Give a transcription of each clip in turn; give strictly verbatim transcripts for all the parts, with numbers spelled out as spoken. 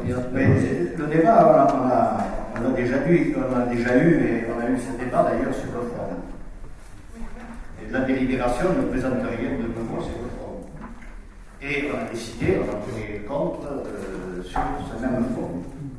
Mais le débat, on a, on a, on a déjà eu, on a déjà eu, et on a eu ce débat d'ailleurs sur le fond. Et la délibération ne présente rien de nouveau sur le fond. Et on a décidé, on a voté contre euh, sur ce même fond.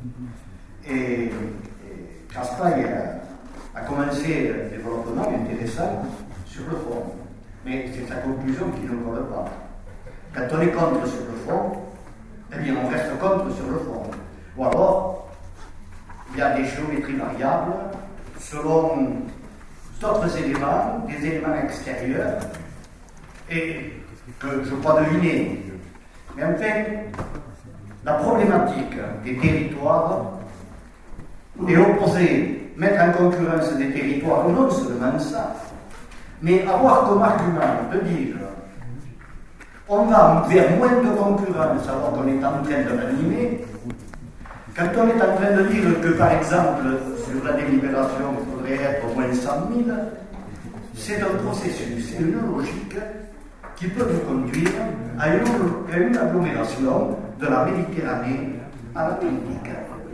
Et, et Raspail a, a commencé un développement intéressant sur le fond. Mais c'est sa conclusion qui ne colle pas. Quand on est contre sur le fond, eh bien on reste contre sur le fond. Ou alors, il y a des géométries variables selon d'autres éléments, des éléments extérieurs, et que je crois deviner. Mais enfin, la problématique des territoires est opposée, mettre en concurrence des territoires, non seulement ça, mais avoir comme argument de dire on va vers moins de concurrence alors qu'on est en train de l'animer. Quand on est en train de dire que, par exemple, sur la délibération, il faudrait être au moins cent mille, c'est un processus, c'est une logique qui peut nous conduire à une, à une agglomération de la Méditerranée à l'Atlantique.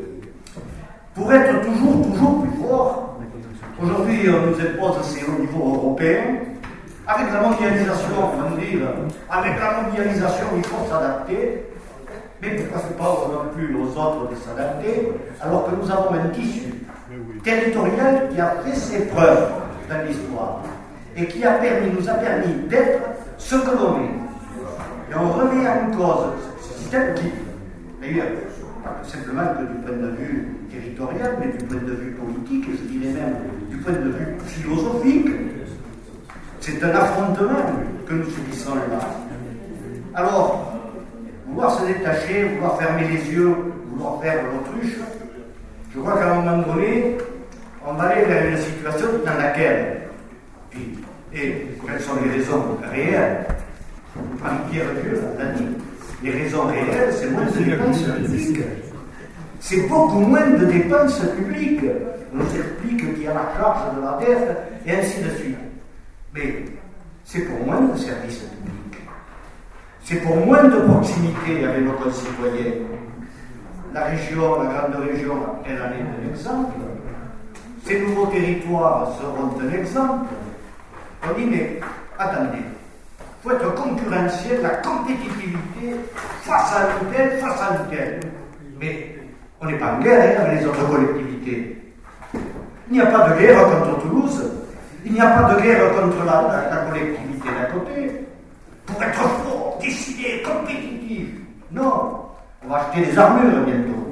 Pour être toujours, toujours plus fort, aujourd'hui on nous impose, c'est au niveau européen. Avec la mondialisation, on va nous dire, avec la mondialisation, il faut s'adapter. Mais pourquoi c'est pas non plus aux autres de s'adapter, alors que nous avons un tissu territorial qui a fait ses preuves dans l'histoire et qui a permis, nous a permis d'être ce que l'on est. Et on remet en cause ce système qui, d'ailleurs, pas simplement que du point de vue territorial, mais du point de vue politique, et je dirais même du point de vue philosophique. C'est un affrontement que nous subissons là. Alors, vouloir se détacher, vouloir fermer les yeux, vouloir faire l'autruche, je crois qu'à un moment donné, on va aller vers une situation dans laquelle, et, et quelles sont les raisons réelles, Marie-Pierre Dieu l'a dit, les raisons réelles, c'est moins de dépenses publiques. C'est beaucoup moins de dépenses publiques. On nous explique qu'il y a la charge de la dette, et ainsi de suite. Mais c'est pour moins de services publics. C'est pour moins de proximité avec nos concitoyens. La région, la grande région, elle en est un exemple. Ces nouveaux territoires seront un exemple. On dit, mais attendez, il faut être concurrentiel, la compétitivité face à un tel, face à un tel. Mais on n'est pas en guerre hein, avec les autres collectivités. Il n'y a pas de guerre contre Toulouse. Il n'y a pas de guerre contre la, la, la collectivité d'à côté. Pour être fort, décidé, compétitif. Non, on va acheter des armures bientôt.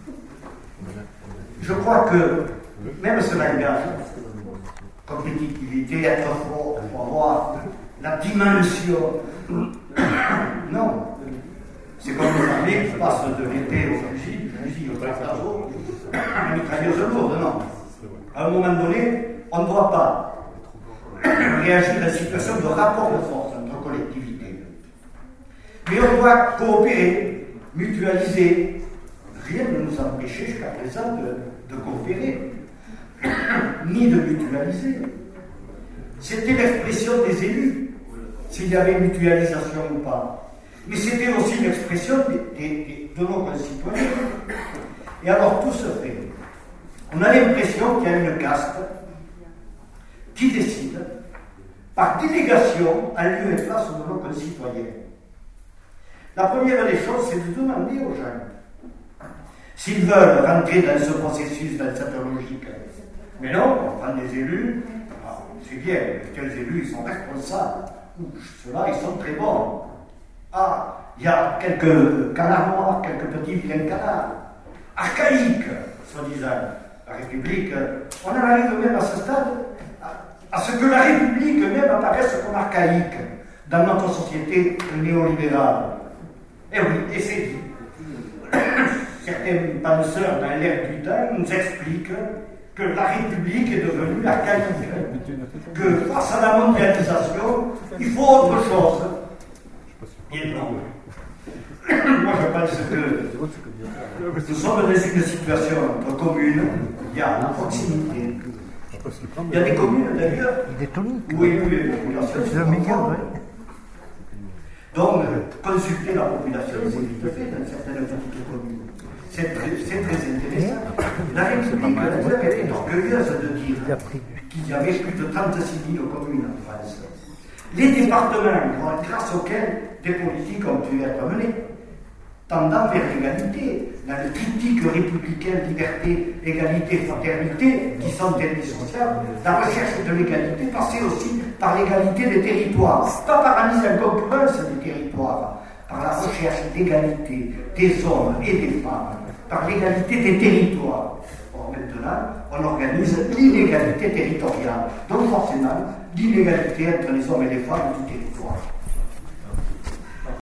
Je crois que même ce langage, compétitivité, être fort, il faut avoir la dimension. Non, c'est comme les armées qui passent de l'épée au fusil, du fusil au tractazo, à la mitrailleuse lourde, non. À un moment donné, on ne doit pas réagir à une situation de rapport de force entre collectivités. Mais on doit coopérer, mutualiser. Rien ne nous empêchait jusqu'à présent de, de coopérer, ni de mutualiser. C'était l'expression des élus, s'il y avait mutualisation ou pas. Mais c'était aussi l'expression des, des, de nos concitoyens. Et alors tout se fait. On a l'impression qu'il y a une caste qui décide, par délégation, en lieu et place de nos concitoyens. La première des choses, c'est de demander aux gens s'ils veulent rentrer dans ce processus, dans cette logique. Mais non, on prend des élus, c'est bien, quels élus, ils sont responsables. Ceux-là, ils sont très bons. Ah, il y a quelques canards noirs, quelques petits vilains canards, archaïques, soi-disant. La République, on en arrive même à ce stade, à ce que la République même apparaisse comme archaïque dans notre société néolibérale. Et oui, et c'est dit. Certains penseurs dans l'ère du temps nous expliquent que la République est devenue archaïque, que face à la mondialisation, il faut autre chose. Et non. Moi je pense que nous sommes dans une situation entre communes, il y a la proximité. Il y a des communes d'ailleurs où il y a eu une population. C'est un million, oui. Donc, consulter la population, c'est vite fait dans certaines petites communes. C'est très, c'est très intéressant. La République elle est orgueilleuse de dire qu'il y avait plus de trente-six mille communes en France. Les départements grâce auxquels des politiques ont pu être menées, tendant vers l'égalité, dans le triptyque républicain, liberté, égalité, fraternité, qui sont indissociables, la recherche de l'égalité passait aussi par l'égalité des territoires, pas par la mise en concurrence des territoires, par la recherche d'égalité des hommes et des femmes, par l'égalité des territoires. Or maintenant, on organise l'inégalité territoriale, donc forcément l'inégalité entre les hommes et les femmes du territoire.